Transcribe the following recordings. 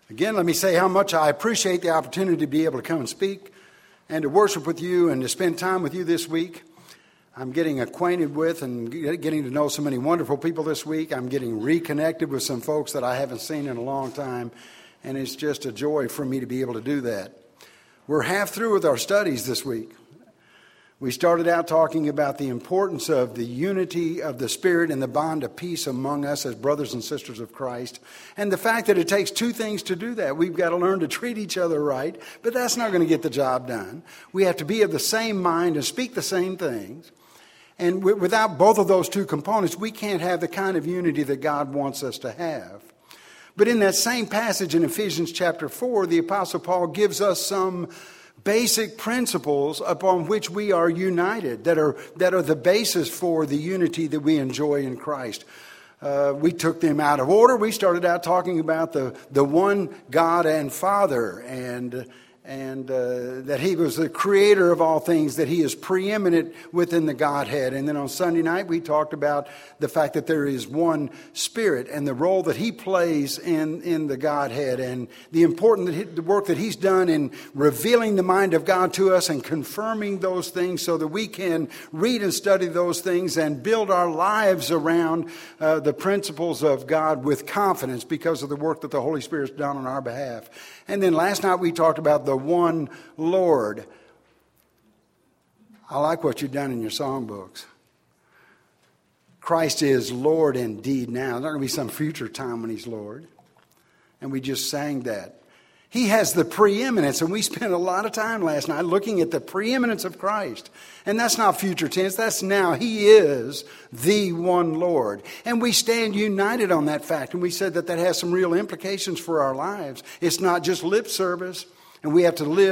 Again, let me say how much I appreciate the opportunity to be able to come and speak and to worship with you and to spend time with you this week. I'm getting acquainted with and getting to know so many wonderful people this week. I'm getting reconnected with some folks that I haven't seen in a long time, and it's just a joy for me to be able to do that. We're half through with our studies this week. We started out talking about the importance of the unity of the Spirit and the bond of peace among us as brothers and sisters of Christ, and the fact that it takes two things to do that. We've got to learn to treat each other right, but that's not going to get the job done. We have to be of the same mind and speak the same things. And without both of those two components, we can't have the kind of unity that God wants us to have. But in that same passage in Ephesians chapter 4, the Apostle Paul gives us some basic principles upon which we are united, that are the basis for the unity that we enjoy in Christ. We took them out of order. We started out talking about the one God and Father, and that He was the creator of all things, that He is preeminent within the Godhead. And then on Sunday night, we talked about the fact that there is one Spirit and the role that He plays in the Godhead, and the important work that He's done in revealing the mind of God to us and confirming those things so that we can read and study those things and build our lives around the principles of God with confidence because of the work that the Holy Spirit's done on our behalf. And then last night we talked about the one Lord. I like what you've done in your songbooks. Christ is Lord indeed now. There's not going to be some future time when He's Lord. And we just sang that. He has the preeminence, and we spent a lot of time last night looking at the preeminence of Christ. And that's not future tense, that's now. He is the one Lord. And we stand united on that fact, and we said that has some real implications for our lives. It's not just lip service, and we have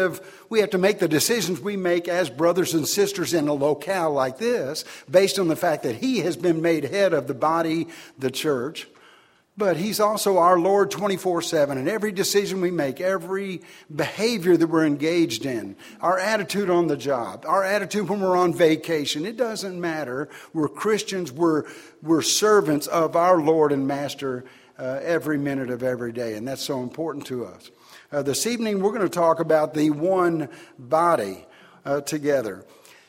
to make the decisions we make as brothers and sisters in a locale like this, based on the fact that He has been made head of the body, the church. But He's also our Lord 24/7, and every decision we make, every behavior that we're engaged in, our attitude on the job, our attitude when we're on vacation, it doesn't matter. We're Christians, we're servants of our Lord and Master every minute of every day, and that's so important to us. This evening we're going to talk about the one body together.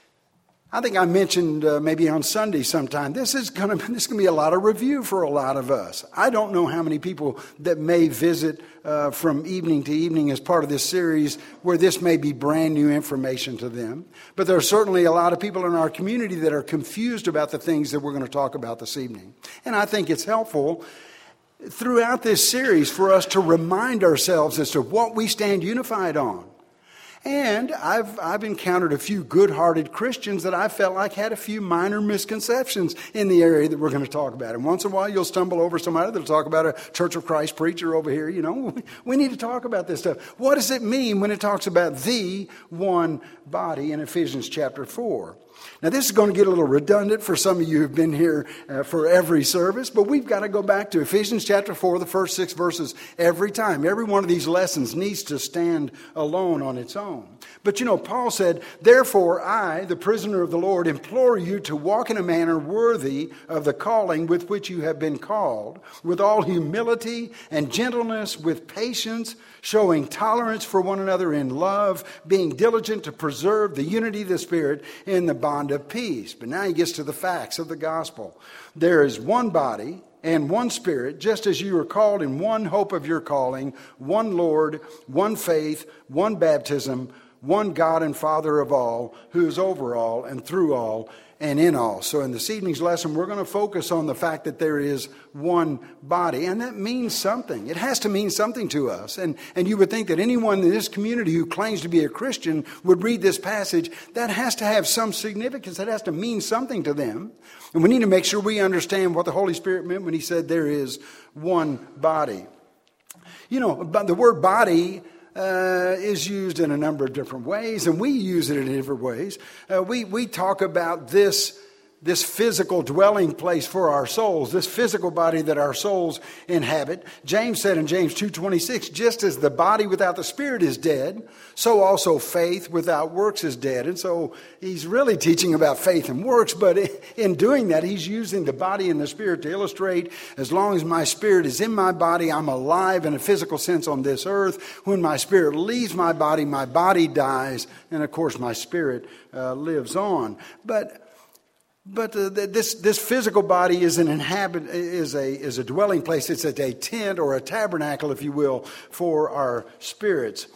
I think I mentioned maybe on Sunday sometime, this is going to be a lot of review for a lot of us. I don't know how many people that may visit from evening to evening as part of this series where this may be brand new information to them. But there are certainly a lot of people in our community that are confused about the things that we're going to talk about this evening. And I think it's helpful throughout this series for us to remind ourselves as to what we stand unified on. And I've encountered a few good-hearted Christians that I felt like had a few minor misconceptions in the area that we're going to talk about. And once in a while, you'll stumble over somebody that'll talk about a Church of Christ preacher over here. You know, we need to talk about this stuff. What does it mean when it talks about the one body in Ephesians chapter 4? Now, this is going to get a little redundant for some of you who've been here for every service, but we've got to go back to Ephesians chapter 4, the first 6 verses every time. Every one of these lessons needs to stand alone on its own. But you know, Paul said, "Therefore I, the prisoner of the Lord, implore you to walk in a manner worthy of the calling with which you have been called, with all humility and gentleness, with patience, showing tolerance for one another in love, being diligent to preserve the unity of the Spirit in the bond of peace." But now he gets to the facts of the gospel. There is one body and one Spirit, just as you are called in one hope of your calling, one Lord, one faith, one baptism, one God and Father of all, who is over all and through all and in all. So in this evening's lesson, we're going to focus on the fact that there is one body, and that means something. It has to mean something to us. And you would think that anyone in this community who claims to be a Christian would read this passage. That has to have some significance. That has to mean something to them. And we need to make sure we understand what the Holy Spirit meant when He said there is one body. You know, the word body is used in a number of different ways, and we use it in different ways. We talk about this this physical dwelling place for our souls, this physical body that our souls inhabit. James said in James 2:26, just as the body without the spirit is dead, so also faith without works is dead. And so he's really teaching about faith and works, but in doing that, he's using the body and the spirit to illustrate, as long as my spirit is in my body, I'm alive in a physical sense on this earth. When my spirit leaves my body dies, and of course my spirit lives on. But this physical body is a dwelling place. It's a tent or a tabernacle, if you will, for our spirits.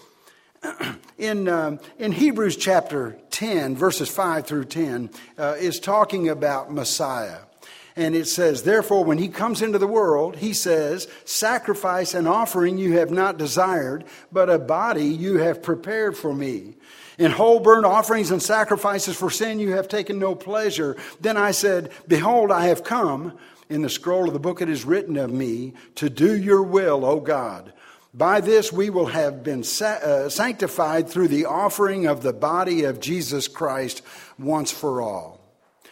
In Hebrews chapter 10, verses 5 through 10, is talking about Messiah. And it says, therefore, when he comes into the world, he says, sacrifice and offering you have not desired, but a body you have prepared for me. In whole burnt offerings and sacrifices for sin you have taken no pleasure. Then I said, behold, I have come. In the scroll of the book it is written of me, to do your will, O God. By this we will have been sanctified through the offering of the body of Jesus Christ once for all.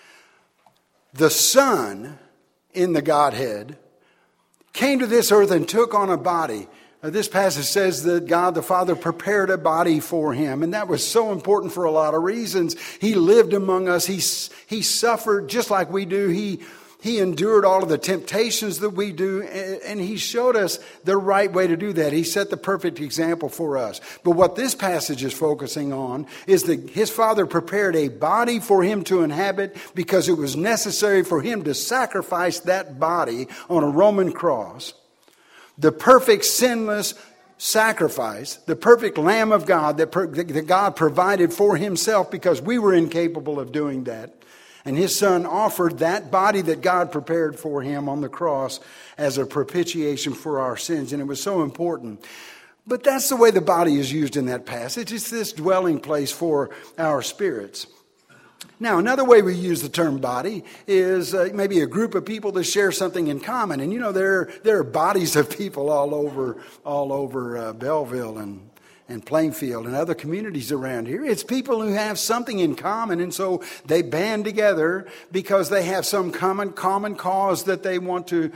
The Son in the Godhead came to this earth and took on a body. This passage says that God the Father prepared a body for him, and that was so important for a lot of reasons. He lived among us. He suffered just like we do. He endured all of the temptations that we do, and he showed us the right way to do that. He set the perfect example for us. But what this passage is focusing on is that his Father prepared a body for him to inhabit because it was necessary for him to sacrifice that body on a Roman cross. The perfect sinless sacrifice, the perfect Lamb of God that God provided for himself because we were incapable of doing that. And his Son offered that body that God prepared for him on the cross as a propitiation for our sins. And it was so important. But that's the way the body is used in that passage. It's this dwelling place for our spirits. Now, another way we use the term body is maybe a group of people that share something in common. And, you know, there are bodies of people all over Belleville and Plainfield and other communities around here. It's people who have something in common, and so they band together because they have some common cause that they want to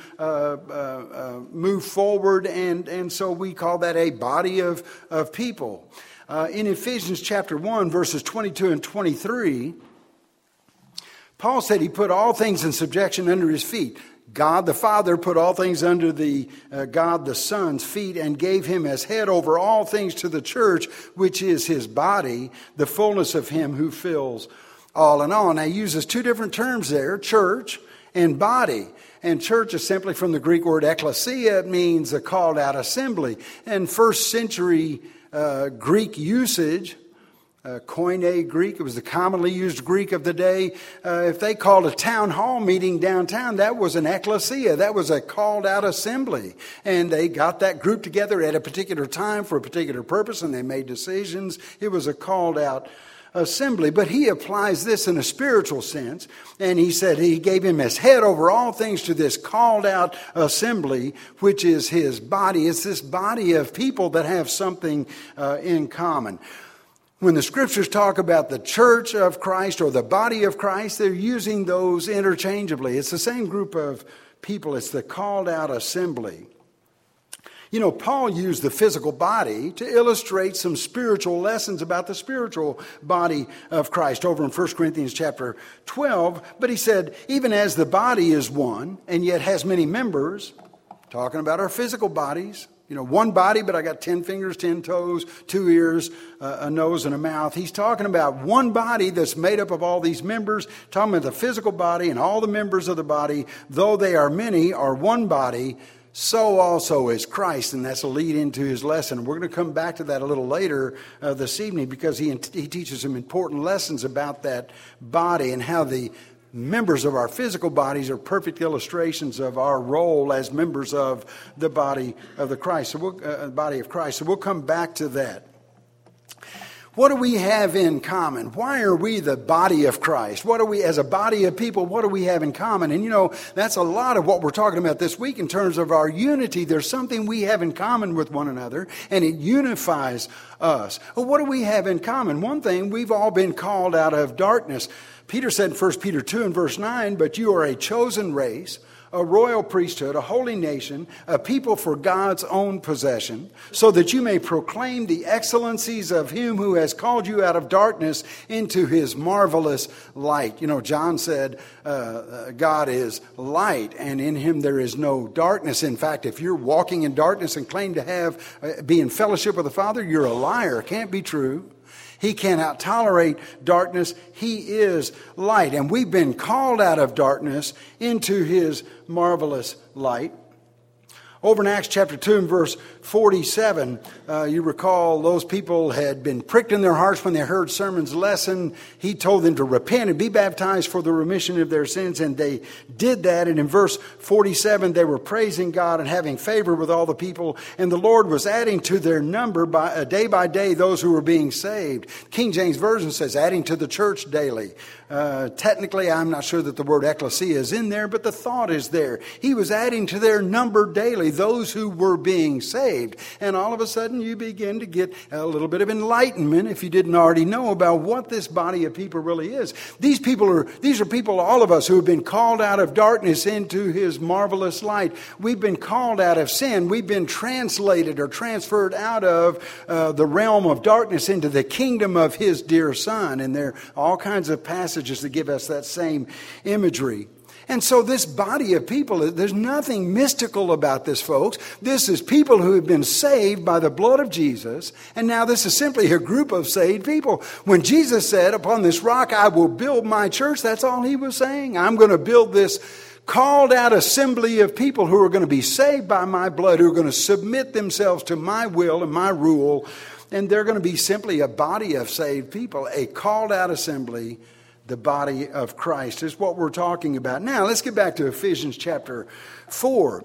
move forward, and so we call that a body of people. In Ephesians chapter 1, verses 22 and 23, Paul said he put all things in subjection under his feet. God the Father put all things under the God the Son's feet and gave him as head over all things to the church, which is his body, the fullness of him who fills all in all. Now he uses two different terms there, church and body. And church is simply from the Greek word ekklesia. It means a called out assembly. And first century Greek usage, Koine Greek, it was the commonly used Greek of the day. If they called a town hall meeting downtown, that was an ekklesia. That was a called out assembly. And they got that group together at a particular time for a particular purpose, and they made decisions. It was a called out assembly. But he applies this in a spiritual sense. And he said he gave him as head over all things to this called out assembly, which is his body. It's this body of people that have something in common. When the scriptures talk about the church of Christ or the body of Christ, they're using those interchangeably. It's the same group of people. It's the called out assembly. You know, Paul used the physical body to illustrate some spiritual lessons about the spiritual body of Christ over in 1 Corinthians chapter 12. But he said, even as the body is one and yet has many members, talking about our physical bodies, you know, one body, but I got 10 fingers, 10 toes, 2 ears, a nose, and a mouth. He's talking about one body that's made up of all these members, talking about the physical body and all the members of the body, though they are many, are one body, so also is Christ. And that's a lead into his lesson. We're going to come back to that a little later this evening because he teaches some important lessons about that body and how the members of our physical bodies are perfect illustrations of our role as members of the body of the Christ. Body of Christ. So we'll come back to that. What do we have in common? Why are we the body of Christ? What do we, as a body of people, what do we have in common? And that's a lot of what we're talking about this week in terms of our unity. There's something we have in common with one another, and it unifies us. Well, what do we have in common? One thing, we've all been called out of darkness. Peter said in 1 Peter 2 and verse 9, but you are a chosen race, a royal priesthood, a holy nation, a people for God's own possession, so that you may proclaim the excellencies of him who has called you out of darkness into his marvelous light. John said God is light, and in him there is no darkness. In fact, if you're walking in darkness and claim to be in fellowship with the Father, you're a liar. It can't be true. He cannot tolerate darkness. He is light. And we've been called out of darkness into his marvelous light. Over in Acts chapter 2 and verse 47, you recall those people had been pricked in their hearts when they heard Sermon's lesson. He told them to repent and be baptized for the remission of their sins, and they did that. And in verse 47, they were praising God and having favor with all the people, and the Lord was adding to their number day by day those who were being saved. King James Version says adding to the church daily. Technically, I'm not sure that the word ecclesia is in there, but the thought is there. He was adding to their number daily those who were being saved. And all of a sudden you begin to get a little bit of enlightenment, if you didn't already know, about what this body of people really is. These are people, all of us, who have been called out of darkness into his marvelous light. We've been called out of sin. We've been translated or transferred out of the realm of darkness into the kingdom of his dear Son. And there are all kinds of passages that give us that same imagery. And so this body of people, there's nothing mystical about this, folks. This is people who have been saved by the blood of Jesus. And now this is simply a group of saved people. When Jesus said, upon this rock I will build my church, that's all he was saying. I'm going to build this called out assembly of people who are going to be saved by my blood, who are going to submit themselves to my will and my rule. And they're going to be simply a body of saved people, a called out assembly. The body of Christ is what we're talking about. Now, let's get back to Ephesians chapter 4.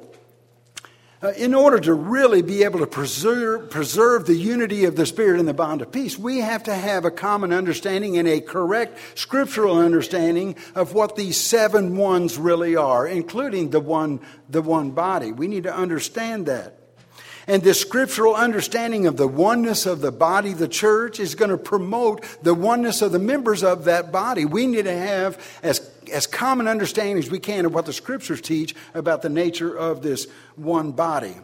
In order to really be able to preserve the unity of the Spirit and the bond of peace, we have to have a common understanding and a correct scriptural understanding of what these 7 ones really are, including the one body. We need to understand that. And this scriptural understanding of the oneness of the body, the church, is going to promote the oneness of the members of that body. We need to have as common understanding as we can of what the scriptures teach about the nature of this one body.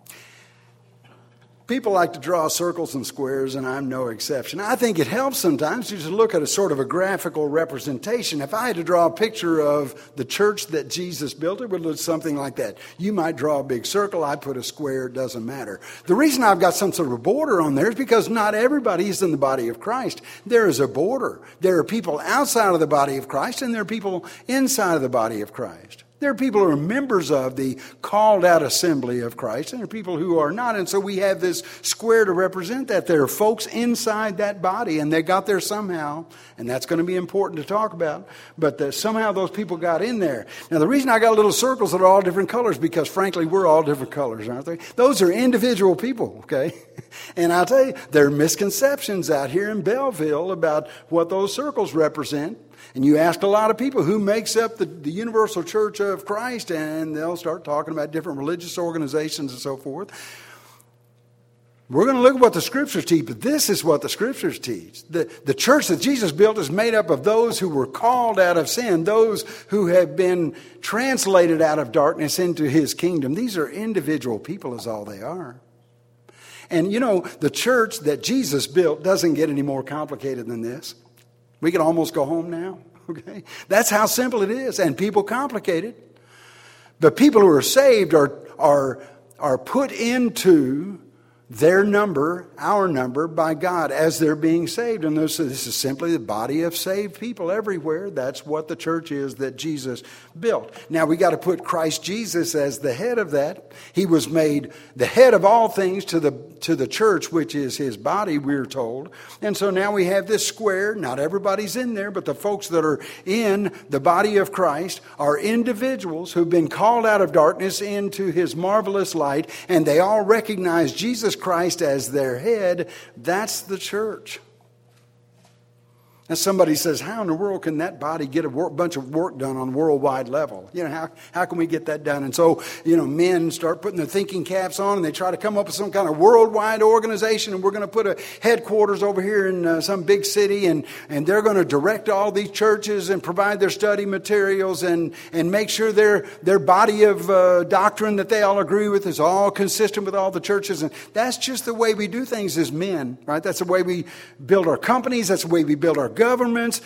People like to draw circles and squares, and I'm no exception. I think it helps sometimes to just look at a sort of a graphical representation. If I had to draw a picture of the church that Jesus built, it would look something like that. You might draw a big circle, I put a square, it doesn't matter. The reason I've got some sort of a border on there is because not everybody is in the body of Christ. There is a border. There are people outside of the body of Christ, and there are people inside of the body of Christ. There are people who are members of the called out assembly of Christ, and there are people who are not. And so we have this square to represent that. There are folks inside that body, and they got there somehow, and that's going to be important to talk about. But somehow those people got in there. Now, the reason I got little circles that are all different colors, because frankly, we're all different colors, aren't they? Those are individual people, okay? And I'll tell you, there are misconceptions out here in Belleville about what those circles represent. And you ask a lot of people who makes up the Universal Church of Christ, and they'll start talking about different religious organizations and so forth. We're going to look at what the Scriptures teach, but this is what the Scriptures teach. The church that Jesus built is made up of those who were called out of sin, those who have been translated out of darkness into his kingdom. These are individual people is all they are. And the church that Jesus built doesn't get any more complicated than this. We can almost go home now, okay? That's how simple it is, and people complicate it. But people who are saved are put into their number, our number, by God as they're being saved. And this is simply the body of saved people everywhere. That's what the church is that Jesus built. Now we got to put Christ Jesus as the head of that. He was made the head of all things to the church, which is his body, we're told. And so now we have this square. Not everybody's in there, but the folks that are in the body of Christ are individuals who've been called out of darkness into his marvelous light, and they all recognize Jesus Christ as their head. That's the church. Now somebody says, how in the world can that body get a bunch of work done on a worldwide level? How can we get that done? And so, men start putting their thinking caps on and they try to come up with some kind of worldwide organization, and we're going to put a headquarters over here in some big city, and they're going to direct all these churches and provide their study materials and make sure their body of doctrine that they all agree with is all consistent with all the churches. And that's just the way we do things as men, right? That's the way we build our companies. That's the way we build our governments.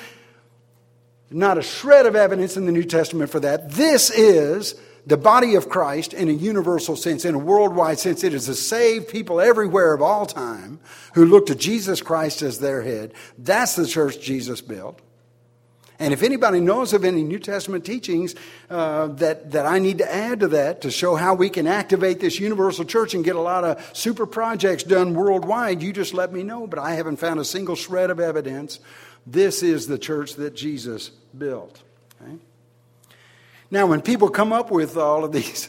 Not a shred of evidence in the New Testament for that. This is the body of Christ in a universal sense, in a worldwide sense. It is the saved people everywhere of all time who look to Jesus Christ as their head. That's the church Jesus built. And if anybody knows of any New Testament teachings that I need to add to that to show how we can activate this universal church and get a lot of super projects done worldwide, you just let me know. But I haven't found a single shred of evidence. This is the church that Jesus built. Okay? Now, when people come up with all of these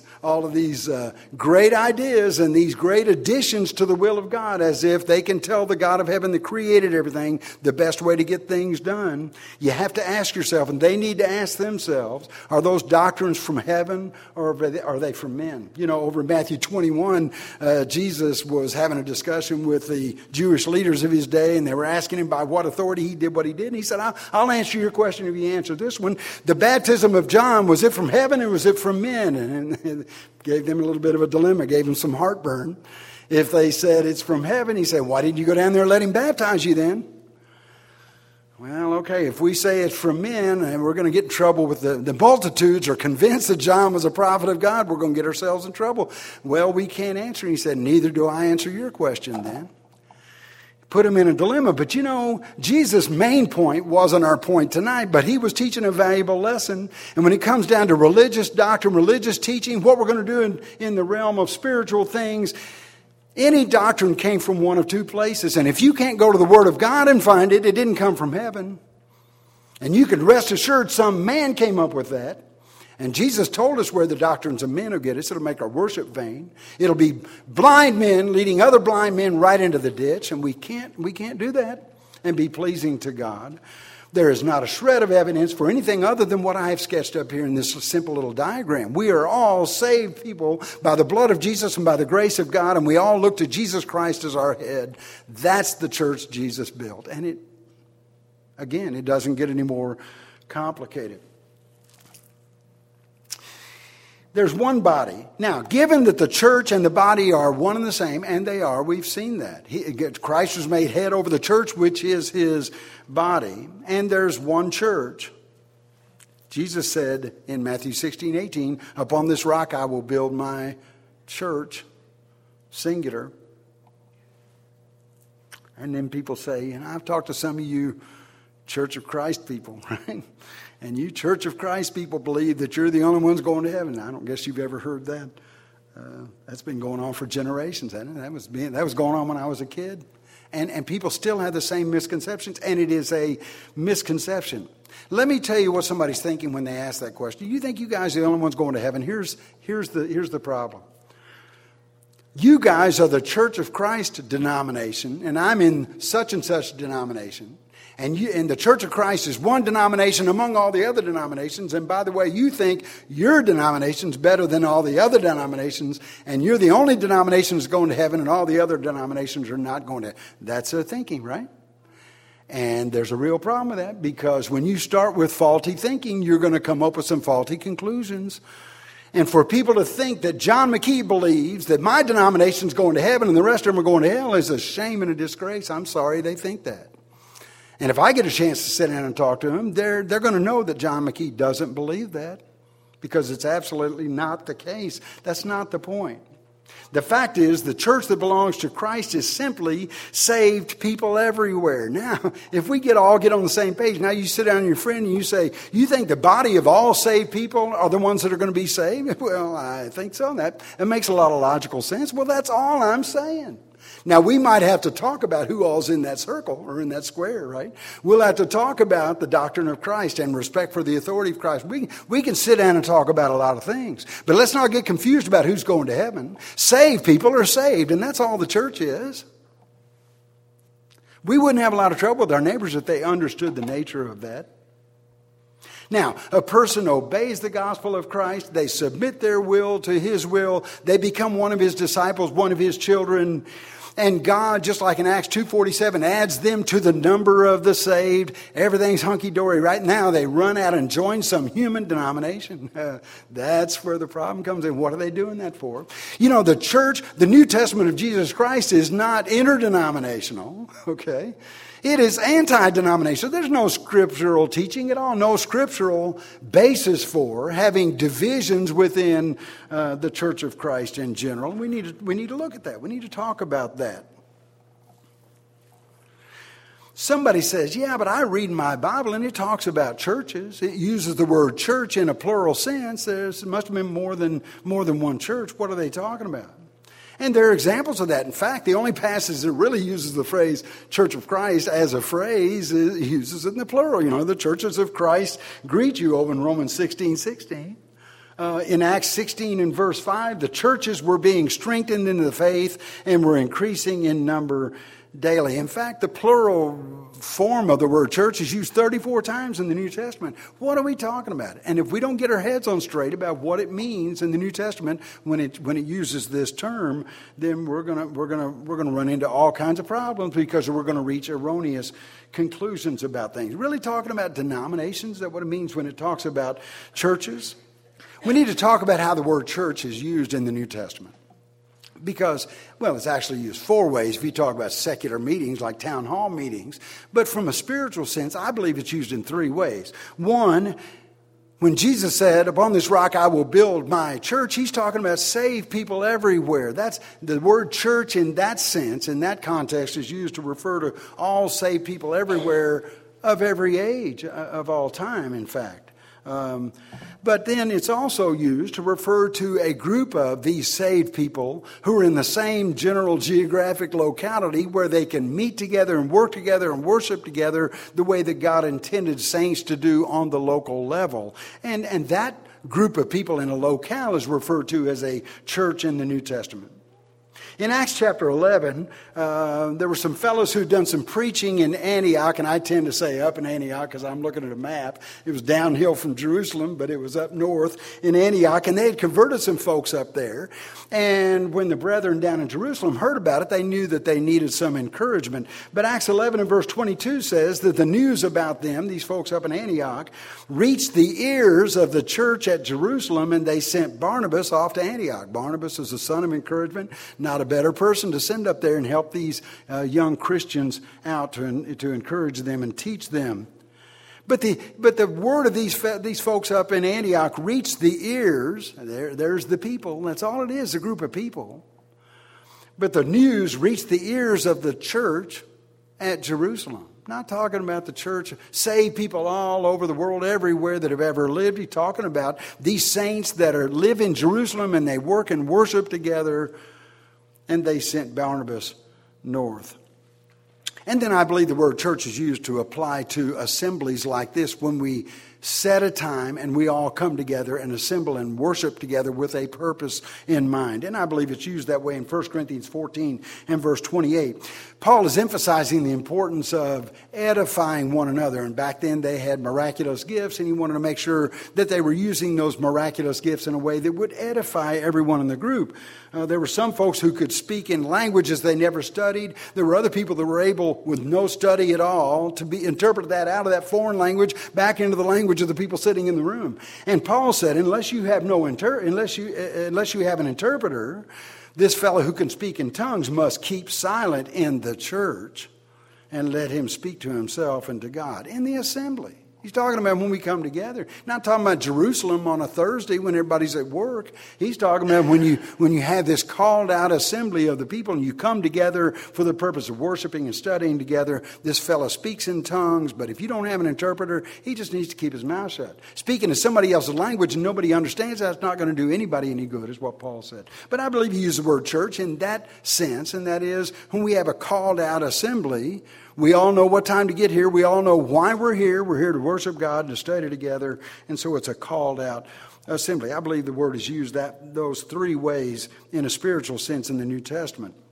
great ideas and these great additions to the will of God, as if they can tell the God of heaven that created everything the best way to get things done, you have to ask yourself, and they need to ask themselves, are those doctrines from heaven or are they from men? Over in Matthew 21, Jesus was having a discussion with the Jewish leaders of his day, and they were asking him by what authority he did what he did. And he said, I'll answer your question if you answer this one. The baptism of John, was it from heaven or was it from men? And gave them a little bit of a dilemma, gave them some heartburn. If they said it's from heaven, he said, why didn't you go down there and let him baptize you then? Well, okay, if we say it's from men, and we're going to get in trouble with the multitudes are convinced that John was a prophet of God, we're going to get ourselves in trouble. Well, we can't answer. And he said, neither do I answer your question then. Put him in a dilemma. But Jesus' main point wasn't our point tonight, but he was teaching a valuable lesson. And when it comes down to religious doctrine, religious teaching, what we're going to do in the realm of spiritual things, any doctrine came from one of two places. And if you can't go to the Word of God and find it, it didn't come from heaven. And you can rest assured some man came up with that. And Jesus told us where the doctrines of men will get us. It'll make our worship vain. It'll be blind men leading other blind men right into the ditch. And we can't do that and be pleasing to God. There is not a shred of evidence for anything other than what I have sketched up here in this simple little diagram. We are all saved people by the blood of Jesus and by the grace of God. And we all look to Jesus Christ as our head. That's the church Jesus built. And it doesn't get any more complicated. There's one body. Now, given that the church and the body are one and the same, and they are, we've seen that. Christ was made head over the church, which is his body, and there's one church. Jesus said in Matthew 16:18, upon this rock I will build my church, singular. And then people say, and I've talked to some of you Church of Christ people, right? And you Church of Christ people believe that you're the only ones going to heaven. I don't guess you've ever heard that. That's been going on for generations, hasn't it? That was going on when I was a kid. And people still have the same misconceptions, and it is a misconception. Let me tell you what somebody's thinking when they ask that question. You think you guys are the only ones going to heaven? Here's the problem. You guys are the Church of Christ denomination, and I'm in such and such denomination. And the Church of Christ is one denomination among all the other denominations. And by the way, you think your denomination's better than all the other denominations, and you're the only denomination that's going to heaven, and all the other denominations are not going to heaven. That's their thinking, right? And there's a real problem with that, because when you start with faulty thinking, you're going to come up with some faulty conclusions. And for people to think that John McKee believes that my denomination's going to heaven and the rest of them are going to hell is a shame and a disgrace. I'm sorry they think that. And if I get a chance to sit down and talk to them, they're going to know that John McKee doesn't believe that, because it's absolutely not the case. That's not the point. The fact is, the church that belongs to Christ is simply saved people everywhere. Now, if we all get on the same page, now you sit down with your friend and you say, you think the body of all saved people are the ones that are going to be saved? Well, I think so. That makes a lot of logical sense. Well, that's all I'm saying. Now, we might have to talk about who all's in that circle or in that square, right? We'll have to talk about the doctrine of Christ and respect for the authority of Christ. We can sit down and talk about a lot of things. But let's not get confused about who's going to heaven. Saved people are saved, and that's all the church is. We wouldn't have a lot of trouble with our neighbors if they understood the nature of that. Now, a person obeys the gospel of Christ. They submit their will to his will. They become one of his disciples, one of his children. And God, just like in Acts 2:47, adds them to the number of the saved. Everything's hunky-dory. Right now, they run out and join some human denomination. That's where the problem comes in. What are they doing that for? You know, the church, the New Testament of Jesus Christ is not interdenominational, okay? It is anti-denominational. There's no scriptural teaching at all, no scriptural basis for having divisions within the Church of Christ in general. We need to look at that. We need to talk about that. Somebody says, yeah, but I read my Bible and it talks about churches. It uses the word church in a plural sense. There must have been more than one church. What are they talking about? And there are examples of that. In fact, the only passage that really uses the phrase Church of Christ as a phrase uses it in the plural. You know, the churches of Christ greet you over in Romans 16:16. In Acts 16 and verse 5, the churches were being strengthened into the faith and were increasing in number daily. In fact, the plural form of the word church is used 34 times in the New Testament. What are we talking about? And if we don't get our heads on straight about what it means in the New Testament when it uses this term, then we're gonna run into all kinds of problems because we're going to reach erroneous conclusions about things. Really talking about denominations, is that what it means when it talks about churches? We need to talk about how the word church is used in the New Testament. Because, well, it's actually used four ways if you talk about secular meetings like town hall meetings. But from a spiritual sense, I believe it's used in three ways. One, when Jesus said, upon this rock I will build my church, he's talking about saved people everywhere. That's the word church in that sense, in that context, is used to refer to all saved people everywhere of every age, of all time, in fact. But then it's also used to refer to a group of these saved people who are in the same general geographic locality where they can meet together and work together and worship together the way that God intended saints to do on the local level. And that group of people in a locale is referred to as a church in the New Testament. In Acts chapter 11, there were some fellows who'd done some preaching in Antioch, and I tend to say up in Antioch because I'm looking at a map. It was downhill from Jerusalem, but it was up north in Antioch, and they had converted some folks up there. And when the brethren down in Jerusalem heard about it, they knew that they needed some encouragement. But Acts 11 and verse 22 says that the news about them, these folks up in Antioch, reached the ears of the church at Jerusalem, and they sent Barnabas off to Antioch. Barnabas is a son of encouragement, not a better person to send up there and help these young Christians out to encourage them and teach them. But the word of these folks up in Antioch reached the ears. There's the people. That's all it is, a group of people. But the news reached the ears of the church at Jerusalem. Not talking about the church, saved people all over the world, everywhere that have ever lived. He's talking about these saints that live in Jerusalem and they work and worship together. And they sent Barnabas north. And then I believe the word church is used to apply to assemblies like this when we set a time and we all come together and assemble and worship together with a purpose in mind. And I believe it's used that way in 1 Corinthians 14 and verse 28. Paul is emphasizing the importance of edifying one another. And back then they had miraculous gifts, and he wanted to make sure that they were using those miraculous gifts in a way that would edify everyone in the group. There were some folks who could speak in languages they never studied. There were other people that were able, with no study at all, to interpret that out of that foreign language back into the language of the people sitting in the room. And Paul said, unless you have unless you have an interpreter, this fellow who can speak in tongues must keep silent in the church and let him speak to himself and to God in the assembly. He's talking about when we come together. Not talking about Jerusalem on a Thursday when everybody's at work. He's talking about when you have this called out assembly of the people and you come together for the purpose of worshiping and studying together. This fellow speaks in tongues, but if you don't have an interpreter, he just needs to keep his mouth shut. Speaking in somebody else's language and nobody understands, that's not going to do anybody any good, is what Paul said. But I believe he used the word church in that sense, and that is when we have a called out assembly. We all know what time to get here. We all know why we're here. We're here to worship God and to study together. And so it's a called out assembly. I believe the word is used those three ways in a spiritual sense in the New Testament.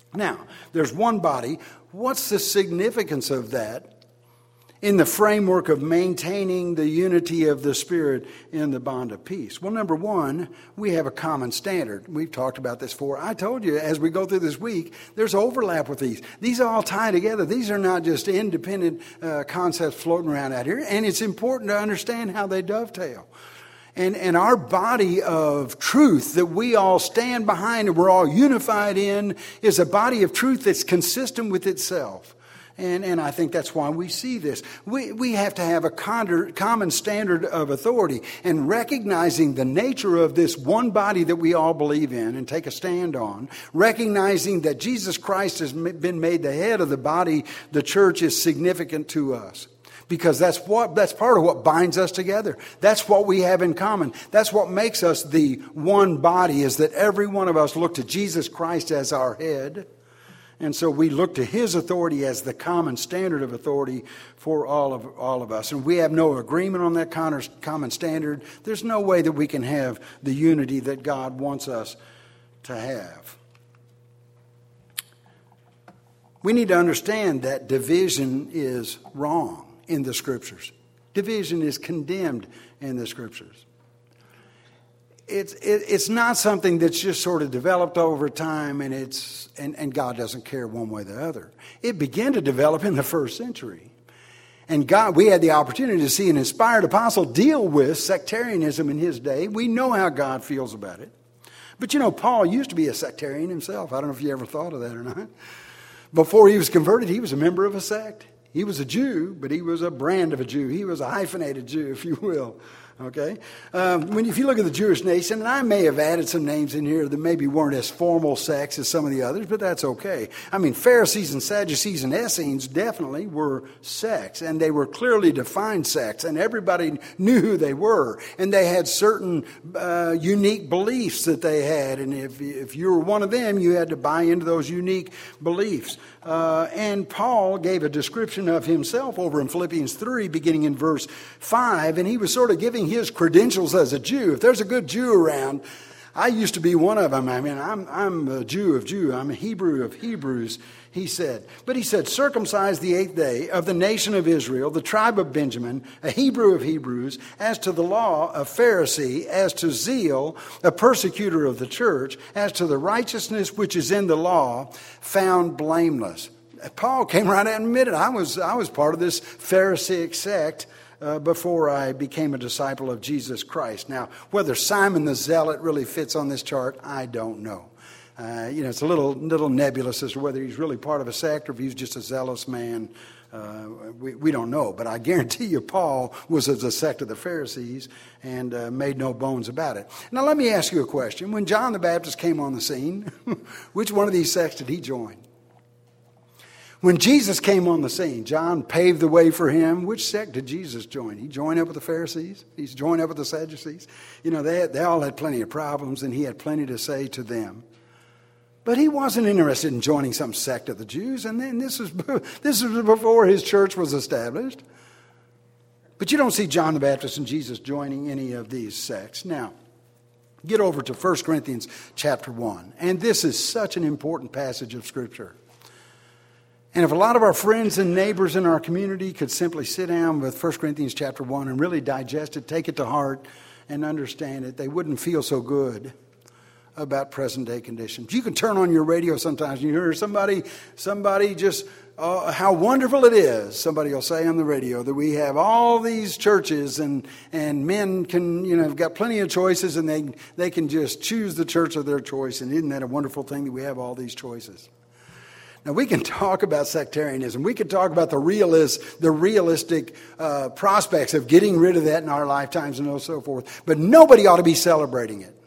Now, there's one body. What's the significance of that in the framework of maintaining the unity of the Spirit in the bond of peace? Well, number one, we have a common standard. We've talked about this before. I told you as we go through this week, there's overlap with these. These all tie together. These are not just independent concepts floating around out here. And it's important to understand how they dovetail. And our body of truth that we all stand behind and we're all unified in is a body of truth that's consistent with itself. And I think that's why we see this. We have to have a common standard of authority, and recognizing the nature of this one body that we all believe in and take a stand on, recognizing that Jesus Christ has been made the head of the body, the church, is significant to us. Because that's part of what binds us together. That's what we have in common. That's what makes us the one body, is that every one of us look to Jesus Christ as our head. And so we look to his authority as the common standard of authority for all of us. And we have no agreement on that common standard. There's no way that we can have the unity that God wants us to have. We need to understand that division is wrong in the Scriptures. Division is condemned in the Scriptures. It's not something that's just sort of developed over time, and God doesn't care one way or the other. It began to develop in the first century. And we had the opportunity to see an inspired apostle deal with sectarianism in his day. We know how God feels about it. But Paul used to be a sectarian himself. I don't know if you ever thought of that or not. Before he was converted, he was a member of a sect. He was a Jew, but he was a brand of a Jew. He was a hyphenated Jew, if you will. Okay? If you look at the Jewish nation, and I may have added some names in here that maybe weren't as formal sects as some of the others, but that's okay. Pharisees and Sadducees and Essenes definitely were sects, and they were clearly defined sects, and everybody knew who they were. And they had certain unique beliefs that they had, and if you were one of them, you had to buy into those unique beliefs. And Paul gave a description of himself over in Philippians 3, beginning in verse 5, and he was sort of giving his credentials as a Jew. If there's a good Jew around, I used to be one of them. I'm a Jew of Jews. I'm a Hebrew of Hebrews, he said. But he said, circumcised the 8th day, of the nation of Israel, the tribe of Benjamin, a Hebrew of Hebrews, as to the law, a Pharisee, as to zeal, a persecutor of the church, as to the righteousness which is in the law, found blameless. Paul came right out and admitted, I was part of this Pharisaic sect before I became a disciple of Jesus Christ. Now, whether Simon the Zealot really fits on this chart, I don't know. It's a little nebulous as to whether he's really part of a sect or if he's just a zealous man. We don't know. But I guarantee you Paul was of the sect of the Pharisees and made no bones about it. Now, let me ask you a question. When John the Baptist came on the scene, which one of these sects did he join? When Jesus came on the scene, John paved the way for him. Which sect did Jesus join? He joined up with the Pharisees? He's joined up with the Sadducees? They all had plenty of problems, and he had plenty to say to them. But he wasn't interested in joining some sect of the Jews, and then this was before his church was established. But you don't see John the Baptist and Jesus joining any of these sects. Now, get over to 1 Corinthians chapter 1, and this is such an important passage of Scripture. And if a lot of our friends and neighbors in our community could simply sit down with 1 Corinthians chapter 1 and really digest it, take it to heart, and understand it, they wouldn't feel so good about present-day conditions. You can turn on your radio sometimes and you hear somebody just, how wonderful it is, somebody will say on the radio, that we have all these churches and men can, have got plenty of choices and they can just choose the church of their choice. And isn't that a wonderful thing that we have all these choices? Now, we can talk about sectarianism. We can talk about the realistic prospects of getting rid of that in our lifetimes and so forth. But nobody ought to be celebrating it.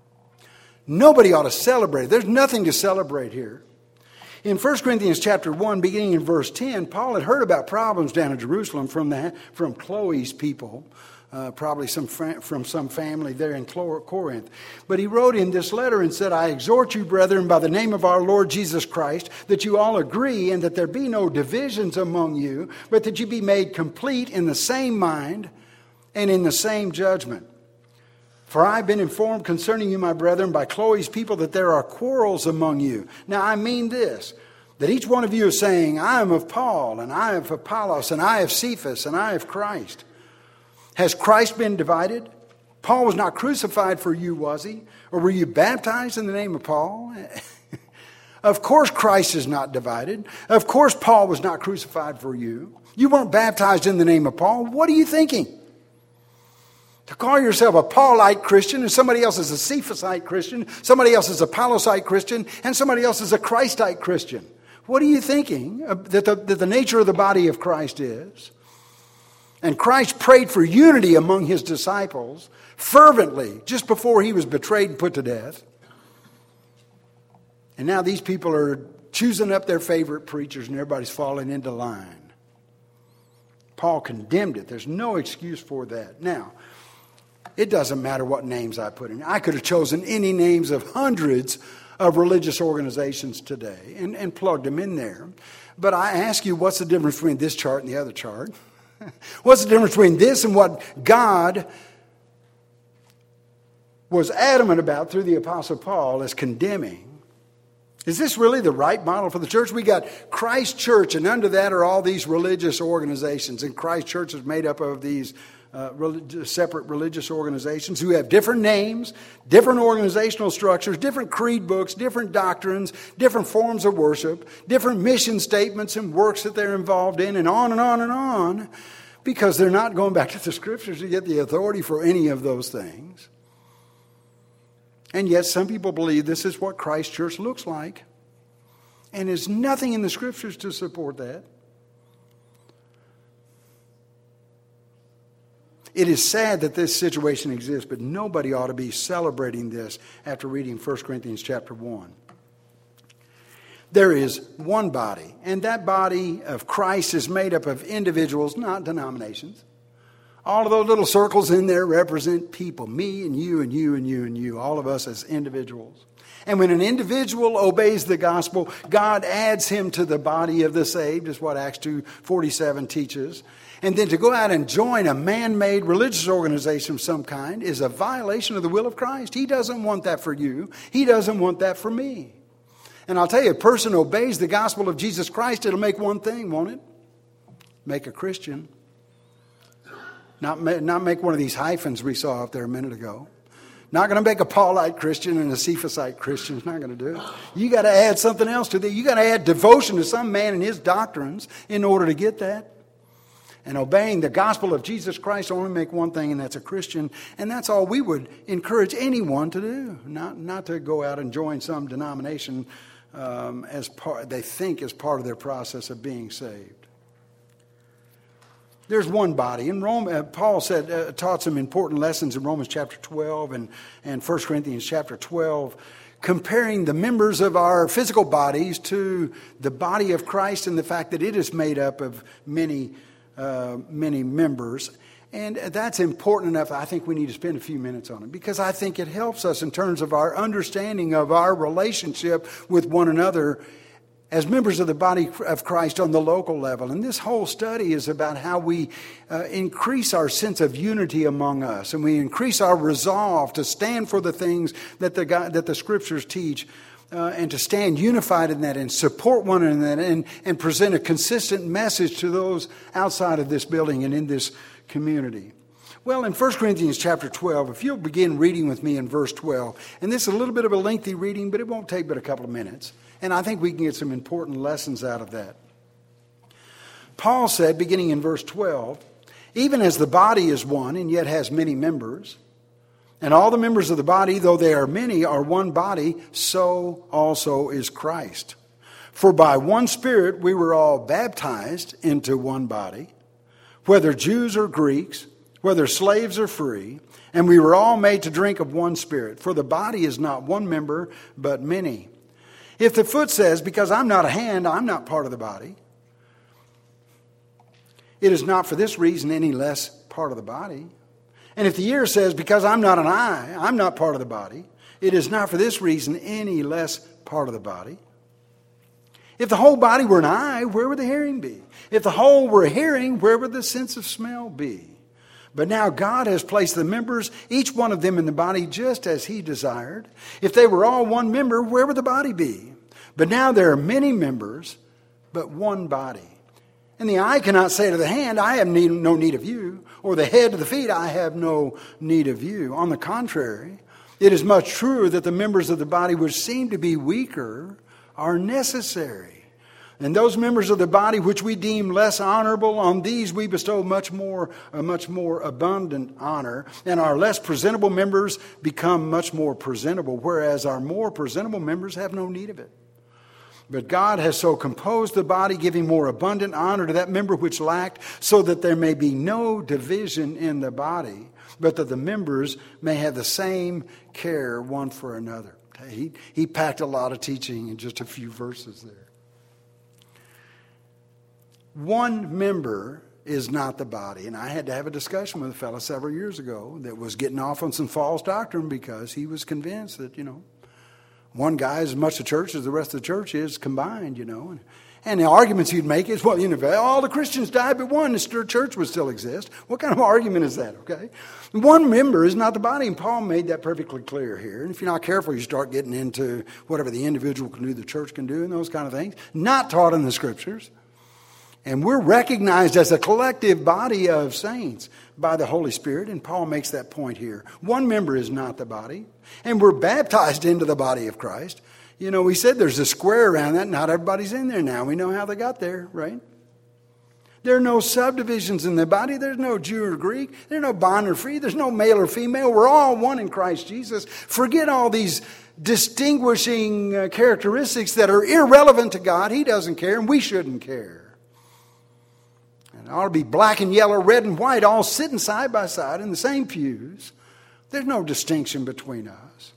Nobody ought to celebrate it. There's nothing to celebrate here. In 1 Corinthians chapter 1, beginning in verse 10, Paul had heard about problems down in Jerusalem from Chloe's people. Probably from some family there in Corinth. But he wrote in this letter and said, I exhort you, brethren, by the name of our Lord Jesus Christ, that you all agree and that there be no divisions among you, but that you be made complete in the same mind and in the same judgment. For I have been informed concerning you, my brethren, by Chloe's people that there are quarrels among you. Now I mean this, that each one of you is saying, I am of Paul, and I of Apollos, and I of Cephas, and I of Christ. Has Christ been divided? Paul was not crucified for you, was he? Or were you baptized in the name of Paul? Of course Christ is not divided. Of course Paul was not crucified for you. You weren't baptized in the name of Paul. What are you thinking? To call yourself a Paulite Christian and somebody else is a Cephasite Christian, somebody else is a Apollosite Christian, and somebody else is a Christite Christian. What are you thinking that the nature of the body of Christ is? And Christ prayed for unity among his disciples fervently just before he was betrayed and put to death. And now these people are choosing up their favorite preachers and everybody's falling into line. Paul condemned it. There's no excuse for that. Now, it doesn't matter what names I put in. I could have chosen any names of hundreds of religious organizations today and plugged them in there. But I ask you, what's the difference between this chart and the other chart? What's the difference between this and what God was adamant about through the Apostle Paul as condemning? Is this really the right model for the church? We got Christ Church, and under that are all these religious organizations. And Christ Church is made up of these separate religious organizations who have different names, different organizational structures, different creed books, different doctrines, different forms of worship, different mission statements and works that they're involved in, and on and on and on, because they're not going back to the Scriptures to get the authority for any of those things. And yet some people believe this is what Christ Church looks like, and there's nothing in the Scriptures to support that. It is sad that this situation exists, but nobody ought to be celebrating this after reading 1 Corinthians chapter 1. There is one body, and that body of Christ is made up of individuals, not denominations. All of those little circles in there represent people, me and you and you and you and you, all of us as individuals. And when an individual obeys the gospel, God adds him to the body of the saved, is what Acts 2:47 teaches. And then to go out and join a man-made religious organization of some kind is a violation of the will of Christ. He doesn't want that for you. He doesn't want that for me. And I'll tell you, a person obeys the gospel of Jesus Christ, it'll make one thing, won't it? Make a Christian. Not make one of these hyphens we saw up there a minute ago. Not going to make a Paulite Christian and a Cephasite Christian. It's not going to do it. You got to add something else to that. You got to add devotion to some man and his doctrines in order to get that. And obeying the gospel of Jesus Christ only make one thing, and that's a Christian. And that's all we would encourage anyone to do. Not to go out and join some denomination as part they think is part of their process of being saved. There's one body. In Rome, Paul taught some important lessons in Romans chapter 12 and 1 Corinthians chapter 12, comparing the members of our physical bodies to the body of Christ and the fact that it is made up of many members. And that's important enough. I think we need to spend a few minutes on it because I think it helps us in terms of our understanding of our relationship with one another as members of the body of Christ on the local level. And this whole study is about how we increase our sense of unity among us, and we increase our resolve to stand for the things that the Scriptures teach, and to stand unified in that and support one another and present a consistent message to those outside of this building and in this community. Well, in 1 Corinthians chapter 12, if you'll begin reading with me in verse 12, and this is a little bit of a lengthy reading, but it won't take but a couple of minutes. And I think we can get some important lessons out of that. Paul said, beginning in verse 12, even as the body is one and yet has many members, and all the members of the body, though they are many, are one body, so also is Christ. For by one Spirit we were all baptized into one body, whether Jews or Greeks, whether slaves or free, and we were all made to drink of one Spirit. For the body is not one member, but many. If the foot says, because I'm not a hand, I'm not part of the body, it is not for this reason any less part of the body. And if the ear says, because I'm not an eye, I'm not part of the body, it is not for this reason any less part of the body. If the whole body were an eye, where would the hearing be? If the whole were hearing, where would the sense of smell be? But now God has placed the members, each one of them in the body, just as he desired. If they were all one member, where would the body be? But now there are many members, but one body. And the eye cannot say to the hand, I have no need of you, or the head to the feet, I have no need of you. On the contrary, it is much truer that the members of the body which seem to be weaker are necessary. And those members of the body which we deem less honorable, on these we bestow a much more abundant honor. And our less presentable members become much more presentable, whereas our more presentable members have no need of it. But God has so composed the body, giving more abundant honor to that member which lacked, so that there may be no division in the body, but that the members may have the same care one for another. He packed a lot of teaching in just a few verses there. One member is not the body. And I had to have a discussion with a fellow several years ago that was getting off on some false doctrine because he was convinced that, one guy is as much a church as the rest of the church is combined, And the arguments he'd make is, well, all the Christians died but one, the church would still exist. What kind of argument is that, okay? One member is not the body, and Paul made that perfectly clear here. And if you're not careful, you start getting into whatever the individual can do, the church can do, and those kind of things. Not taught in the Scriptures. And we're recognized as a collective body of saints by the Holy Spirit, and Paul makes that point here. One member is not the body, and we're baptized into the body of Christ. We said there's a square around that. Not everybody's in there now. We know how they got there, right? There are no subdivisions in the body. There's no Jew or Greek. There's no bond or free. There's no male or female. We're all one in Christ Jesus. Forget all these distinguishing characteristics that are irrelevant to God. He doesn't care, and we shouldn't care. It ought to be black and yellow, red and white, all sitting side by side in the same pews. There's no distinction between us.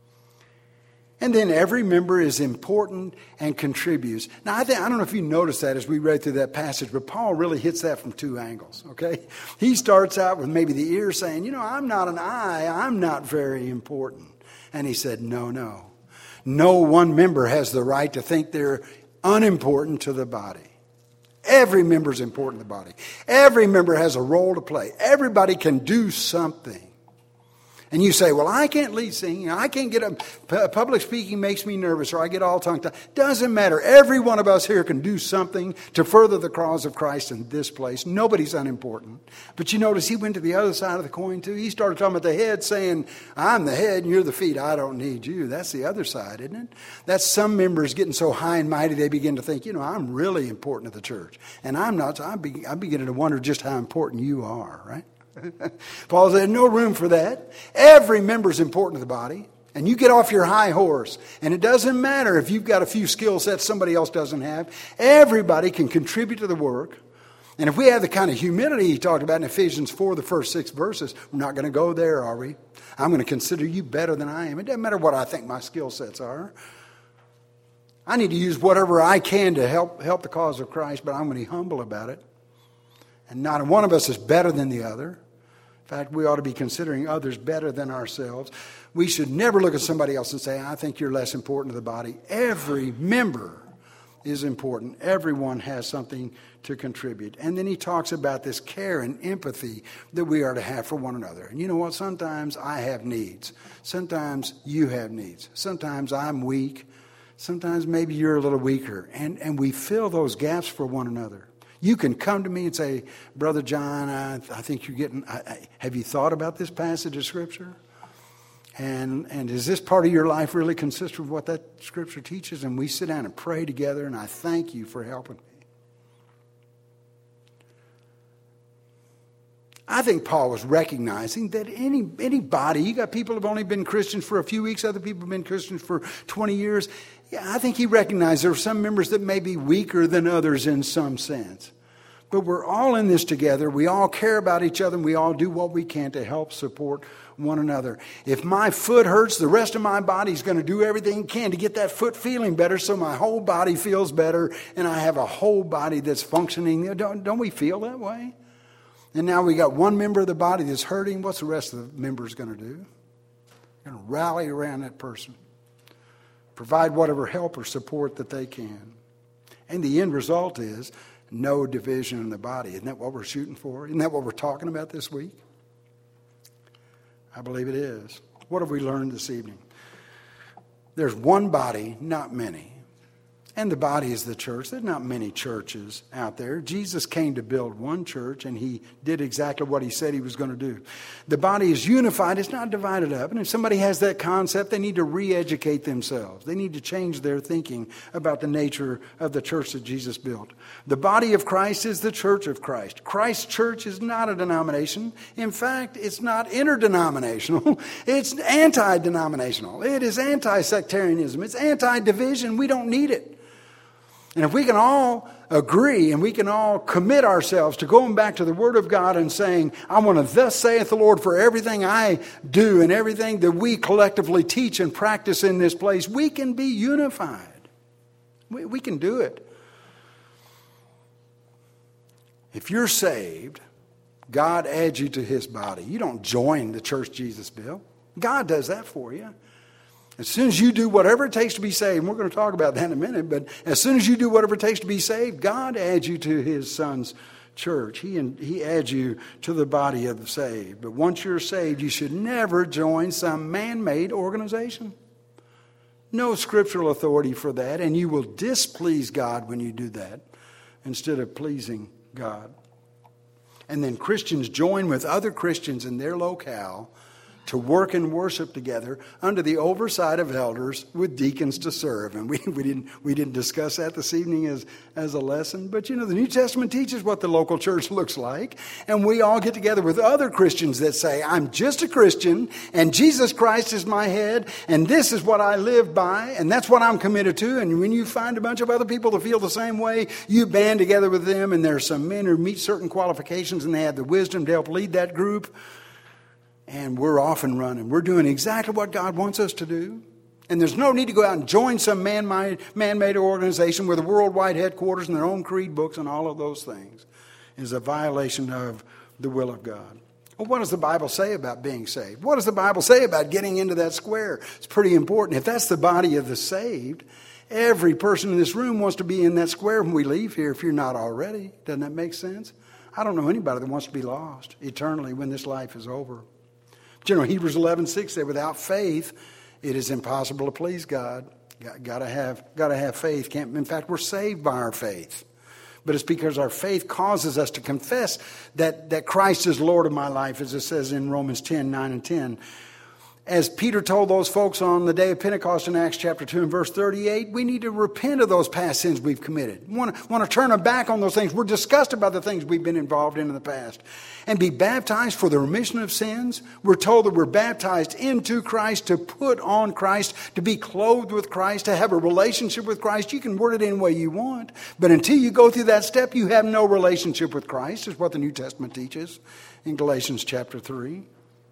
And then every member is important and contributes. Now, I don't know if you noticed that as we read through that passage, but Paul really hits that from two angles, okay? He starts out with maybe the ear saying, I'm not an eye, I'm not very important. And he said, no. No one member has the right to think they're unimportant to the body. Every member is important to the body. Every member has a role to play. Everybody can do something. And you say, well, I can't lead singing. I can't get up. Public speaking makes me nervous, or I get all tongue-tied. Doesn't matter. Every one of us here can do something to further the cause of Christ in this place. Nobody's unimportant. But you notice he went to the other side of the coin too. He started talking about the head, saying, I'm the head and you're the feet. I don't need you. That's the other side, isn't it? That's some members getting so high and mighty they begin to think, I'm really important to the church. And I'm not. I'm beginning to wonder just how important you are, right? Paul said, no room for that. Every member is important to the body. And you get off your high horse. And it doesn't matter if you've got a few skill sets somebody else doesn't have. Everybody can contribute to the work. And if we have the kind of humility he talked about in Ephesians 4, the first 6 verses, we're not going to go there, are we? I'm going to consider you better than I am. It doesn't matter what I think my skill sets are. I need to use whatever I can to help the cause of Christ, but I'm going to be humble about it. And not one of us is better than the other. In fact, we ought to be considering others better than ourselves. We should never look at somebody else and say, I think you're less important to the body. Every member is important. Everyone has something to contribute. And then he talks about this care and empathy that we are to have for one another. And you know what? Sometimes I have needs. Sometimes you have needs. Sometimes I'm weak. Sometimes maybe you're a little weaker. And we fill those gaps for one another. You can come to me and say, Brother John, I think you're getting, have you thought about this passage of Scripture? And is this part of your life really consistent with what that Scripture teaches? And we sit down and pray together, and I thank you for helping me. I think Paul was recognizing that anybody, you got people who have only been Christians for a few weeks, other people have been Christians for 20 years. Yeah, I think he recognized there are some members that may be weaker than others in some sense. But we're all in this together. We all care about each other, and we all do what we can to help support one another. If my foot hurts, the rest of my body is going to do everything it can to get that foot feeling better so my whole body feels better and I have a whole body that's functioning. Don't we feel that way? And now we got one member of the body that's hurting. What's the rest of the members going to do? They're going to rally around that person. Provide whatever help or support that they can. And the end result is no division in the body. Isn't that what we're shooting for? Isn't that what we're talking about this week? I believe it is. What have we learned this evening? There's one body, not many. And the body is the church. There's not many churches out there. Jesus came to build one church, and he did exactly what he said he was going to do. The body is unified. It's not divided up. And if somebody has that concept, they need to re-educate themselves. They need to change their thinking about the nature of the church that Jesus built. The body of Christ is the church of Christ. Christ's church is not a denomination. In fact, it's not interdenominational. It's anti-denominational. It is anti-sectarianism. It's anti-division. We don't need it. And if we can all agree and we can all commit ourselves to going back to the Word of God and saying, I want to thus saith the Lord for everything I do and everything that we collectively teach and practice in this place, we can be unified. We can do it. If you're saved, God adds you to His body. You don't join the church Jesus built. God does that for you. As soon as you do whatever it takes to be saved, and we're going to talk about that in a minute, but as soon as you do whatever it takes to be saved, God adds you to His Son's church. He adds you to the body of the saved. But once you're saved, you should never join some man-made organization. No scriptural authority for that, and you will displease God when you do that instead of pleasing God. And then Christians join with other Christians in their locale to work and worship together under the oversight of elders with deacons to serve. And we didn't discuss that this evening as a lesson. But the New Testament teaches what the local church looks like. And we all get together with other Christians that say, I'm just a Christian and Jesus Christ is my head and this is what I live by and that's what I'm committed to. And when you find a bunch of other people that feel the same way, you band together with them, and there's some men who meet certain qualifications and they have the wisdom to help lead that group. And we're off and running. We're doing exactly what God wants us to do. And there's no need to go out and join some man-made organization with a worldwide headquarters and their own creed books and all of those things. It is a violation of the will of God. Well, what does the Bible say about being saved? What does the Bible say about getting into that square? It's pretty important. If that's the body of the saved, every person in this room wants to be in that square when we leave here, if you're not already. Doesn't that make sense? I don't know anybody that wants to be lost eternally when this life is over. Hebrews 11:6 said, without faith, it is impossible to please God. Got to have faith. In fact, we're saved by our faith. But it's because our faith causes us to confess that Christ is Lord of my life, as it says in Romans 10:9 and 10. As Peter told those folks on the day of Pentecost in Acts chapter 2 and verse 38, we need to repent of those past sins we've committed. We want to turn our back on those things. We're disgusted about the things we've been involved in the past. And be baptized for the remission of sins. We're told that we're baptized into Christ, to put on Christ, to be clothed with Christ, to have a relationship with Christ. You can word it any way you want. But until you go through that step, you have no relationship with Christ, is what the New Testament teaches in Galatians chapter 3.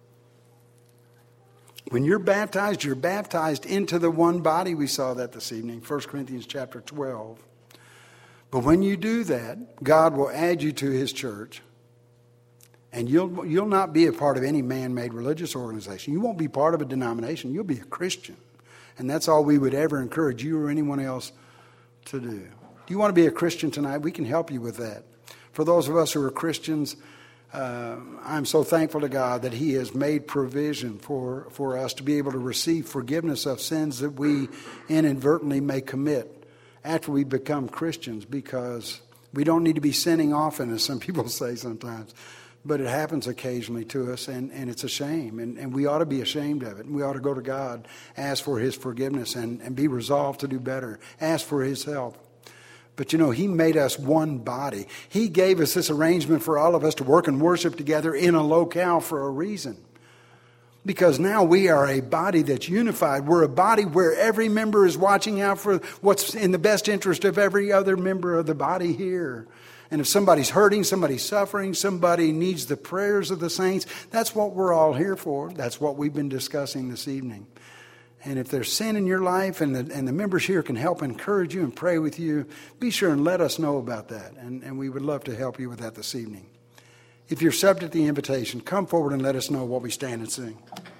When you're baptized into the one body. We saw that this evening, 1 Corinthians chapter 12. But when you do that, God will add you to His church. And you'll not be a part of any man-made religious organization. You won't be part of a denomination. You'll be a Christian. And that's all we would ever encourage you or anyone else to do. Do you want to be a Christian tonight? We can help you with that. For those of us who are Christians, I'm so thankful to God that He has made provision for us to be able to receive forgiveness of sins that we inadvertently may commit after we become Christians, because we don't need to be sinning often, as some people say sometimes. But it happens occasionally to us, and it's a shame. And we ought to be ashamed of it. And we ought to go to God, ask for His forgiveness, and be resolved to do better. Ask for His help. But He made us one body. He gave us this arrangement for all of us to work and worship together in a locale for a reason. Because now we are a body that's unified. We're a body where every member is watching out for what's in the best interest of every other member of the body here. And if somebody's hurting, somebody's suffering, somebody needs the prayers of the saints, that's what we're all here for. That's what we've been discussing this evening. And if there's sin in your life and the members here can help encourage you and pray with you, be sure and let us know about that. And we would love to help you with that this evening. If you're subject to the invitation, come forward and let us know while we stand and sing.